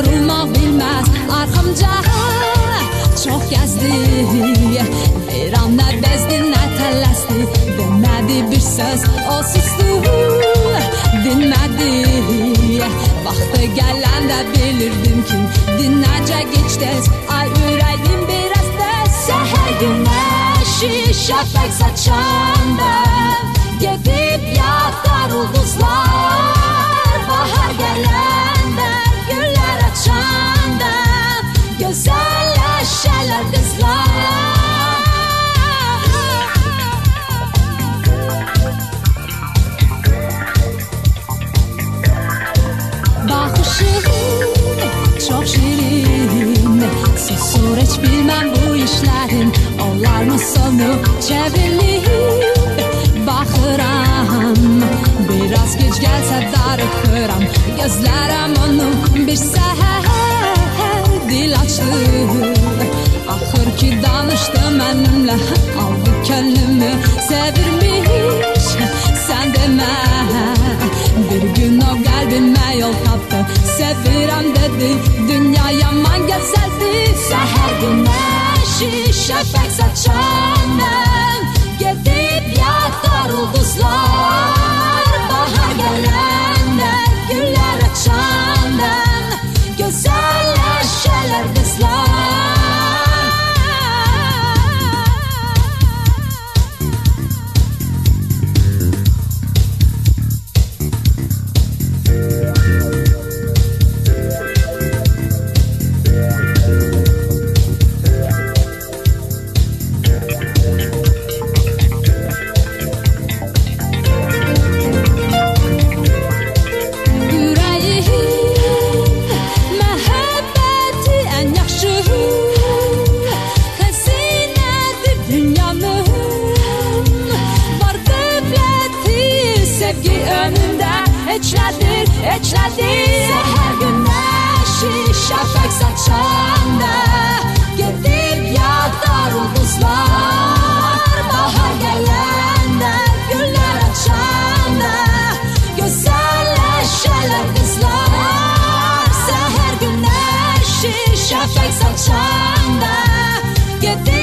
yorulmak bilmez arkamca çok gezdi. Bir an ne bezdi ne tellesti, demedi bir söz o sustu dinmedi. Vakti gelende bilirdim ki dinleyecek hiç tez. Ay yüreğim biraz tez. Seher güneşi şafak saçanda gidip yatar ulduzlar. Bahar gelende güller açanda güzelleşerler kızlar. Bakışın çok şirin, susur hiç bilmem bu işlerin. Onlar mı sonu çevrilip bakıram. Biraz geç gelse darıkıram. Gözlerim onu bir seher dil açtı. Ahır ki danıştı benimle, aldı gönlümü sevirmiş. Sen deme bir gün o kalbime yol taptı. Sevirem dedi dünya yaman güzeldi. Seher güneşi şafak saçandan gidip yatar ulduzlar. Bahar gelende güller açandan güzelleşerler kızlar. Eçledir seher güneşi şafak saçanda gidip yatar ulduzlar. Bahar gelende güller açanda güzelleşerler kızlar. Seher güneşi şafak saçanda gidip